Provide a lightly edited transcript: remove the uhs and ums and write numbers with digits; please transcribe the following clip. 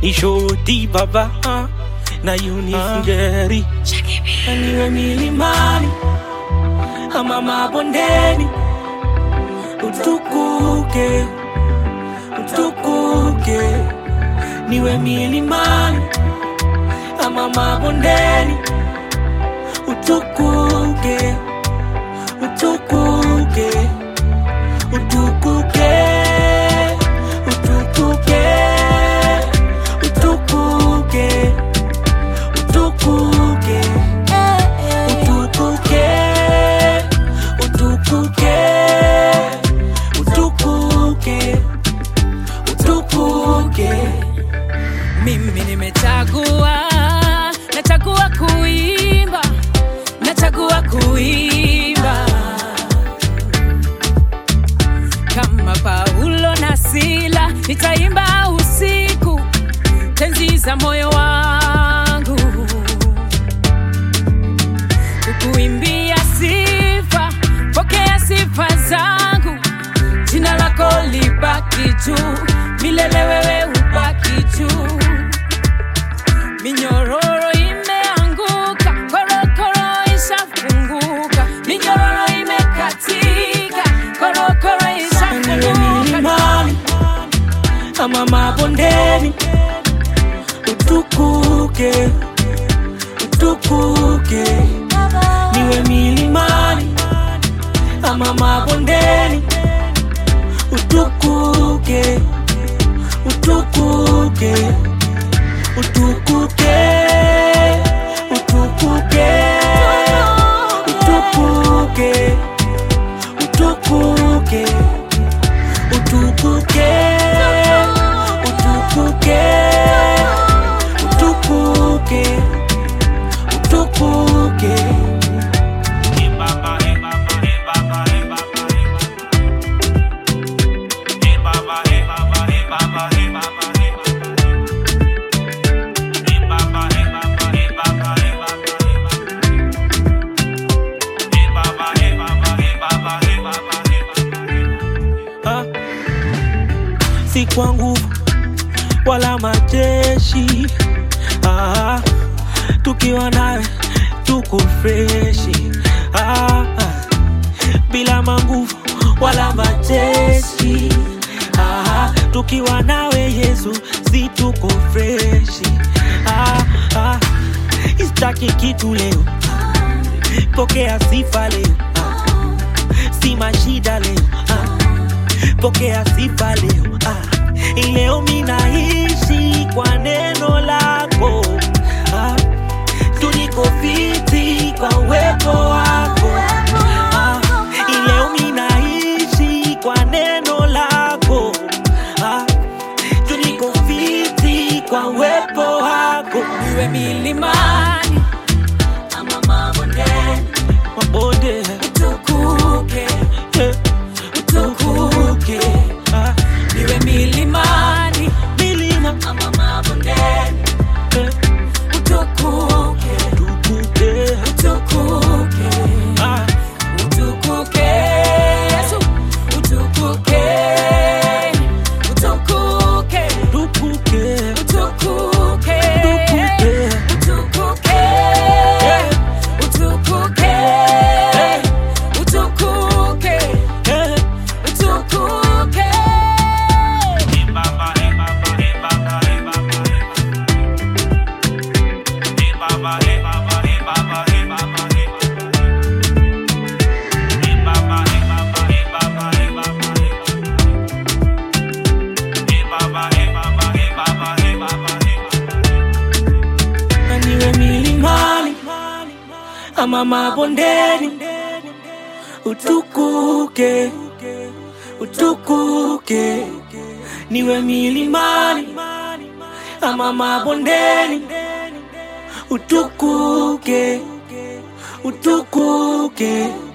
Nishoti baba na unifungeri. Niwe milimani ama mabondeni, utukuke, utukuke. Niwe milimani ama mabondeni, utukuke, utukuke, utukuke, utukuke, utukuke, utukuke, utukuke, utukuke, utukuke, utukuke. Mimi nimechagua, nachagua kuimba, nachagua kuimba kama Paulo na Sila. Nitaimba usiku tenzi za moyo wangu, kukuimbia sifa, pokea sifa zangu. Jina lako libaki juu milele, wewe ubaki juu. Minyororo imeanguka, korokoro ishafunguka. Minyororo imekatika, korokoro ishafunguka. Ama mabondeni, utukuke, utukuke. Niwe milimani ama mabondeni, utukuke, utukuke, utukuke, utukuke, utukuke, utukuke, utukuke, utukuke, utukuke, utukuke. Si kwa nguvu wala majeshi, tukiwa nawe tuko freshi. Bila manguvu wala majeshi, tukiwa nawe Yesu si tuko freshi. Istaki kitu leo, pokea sifa leo. Si mashida leo, pokea sifa leo. Leo minaishi kwa neno lako, tuniko fiti kwa uwepo wako. Leo minaishi kwa neno lako, tuniko fiti kwa uwepo wako. Niwe milimani ama mabondeni, mabonde, utukuke, utukuke. Niwe milimani, milima ama mabondeni, utukuke, utukuke, utukuke, utukuke. Yesu, utukuke, utukuke, utukuke, utukuke, utukuke, utukuke, utukuke, utukuke, utukuke. Niwe milimani ama mabondeni, utukuke, utukuke. Niwe milimani ama mabondeni, utukuke, utukuke.